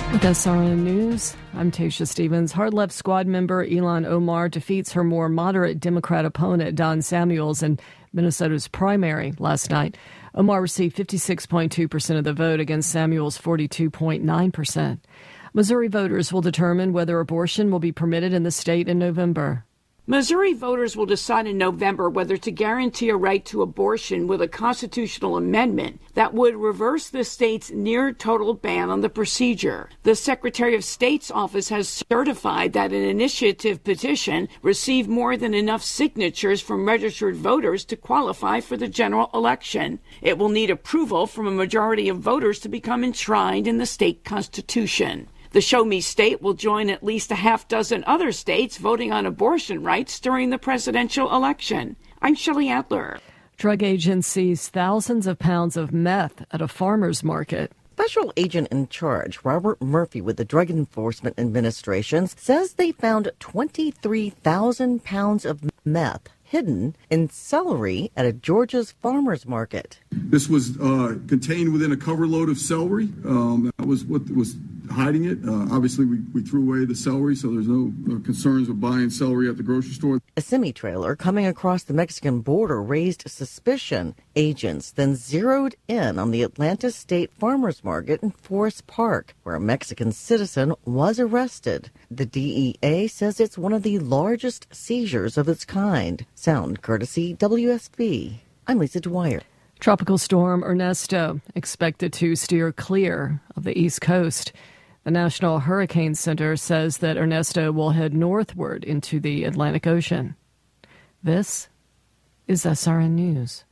With SRN News, I'm Tasha Stevens. Hard left squad member Ilhan Omar defeats her more moderate Democrat opponent Don Samuels in Minnesota's primary last night. Omar received 56.2% of the vote against Samuels' 42.9%. Missouri voters will determine whether abortion will be permitted in the state in November. Missouri voters will decide in November whether to guarantee a right to abortion with a constitutional amendment that would reverse the state's near-total ban on the procedure. The Secretary of State's office has certified that an initiative petition received more than enough signatures from registered voters to qualify for the general election. It will need approval from a majority of voters to become enshrined in the state constitution. The Show Me State will join at least a half dozen other states voting on abortion rights during the presidential election. I'm Shelley Adler. Drug agents seized thousands of pounds of meth at a farmer's market. Special agent in charge, Robert Murphy with the Drug Enforcement Administration, says they found 23,000 pounds of meth hidden in celery at a Georgia's farmer's market. This was contained within a cover load of celery. That was what was hiding it. Obviously, we threw away the celery, so there's no concerns with buying celery at the grocery store. A semi-trailer coming across the Mexican border raised suspicion. Agents then zeroed in on the Atlanta State Farmers Market in Forest Park, where a Mexican citizen was arrested. The DEA says it's one of the largest seizures of its kind. Sound courtesy WSB. I'm Lisa Dwyer. Tropical storm Ernesto expected to steer clear of the East Coast. The National Hurricane Center says that Ernesto will head northward into the Atlantic Ocean. This is SRN News.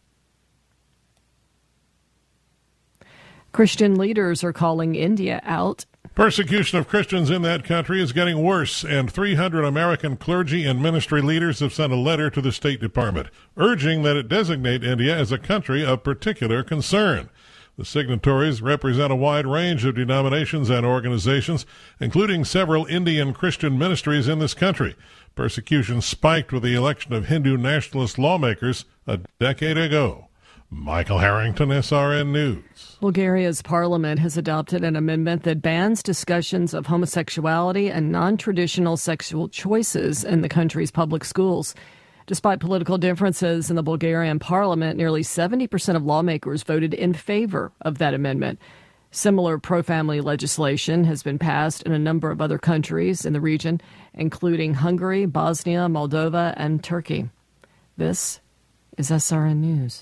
Christian leaders are calling India out. Persecution of Christians in that country is getting worse, and 300 American clergy and ministry leaders have sent a letter to the State Department, urging that it designate India as a country of particular concern. The signatories represent a wide range of denominations and organizations, including several Indian Christian ministries in this country. Persecution spiked with the election of Hindu nationalist lawmakers a decade ago. Michael Harrington, SRN News. Bulgaria's parliament has adopted an amendment that bans discussions of homosexuality and non-traditional sexual choices in the country's public schools. Despite political differences in the Bulgarian parliament, nearly 70% of lawmakers voted in favor of that amendment. Similar pro-family legislation has been passed in a number of other countries in the region, including Hungary, Bosnia, Moldova, and Turkey. This is SRN News.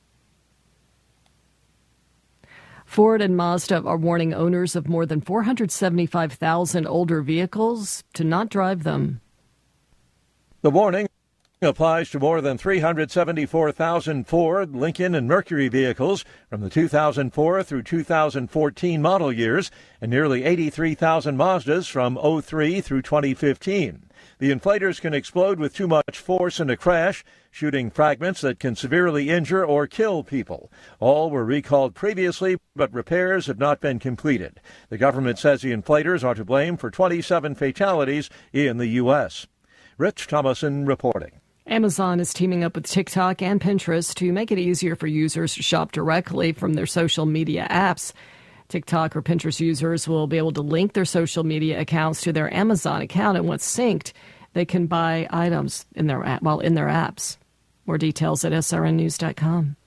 Ford and Mazda are warning owners of more than 475,000 older vehicles to not drive them. The warning applies to more than 374,000 Ford, Lincoln, and Mercury vehicles from the 2004 through 2014 model years and nearly 83,000 Mazdas from 03 through 2015. The inflators can explode with too much force in a crash, shooting fragments that can severely injure or kill people. All were recalled previously, but repairs have not been completed. The government says the inflators are to blame for 27 fatalities in the U.S. Rich Thomason reporting. Amazon is teaming up with TikTok and Pinterest to make it easier for users to shop directly from their social media apps. TikTok or Pinterest users will be able to link their social media accounts to their Amazon account, and once synced, they can buy items in their app, while in their apps. More details at srnnews.com.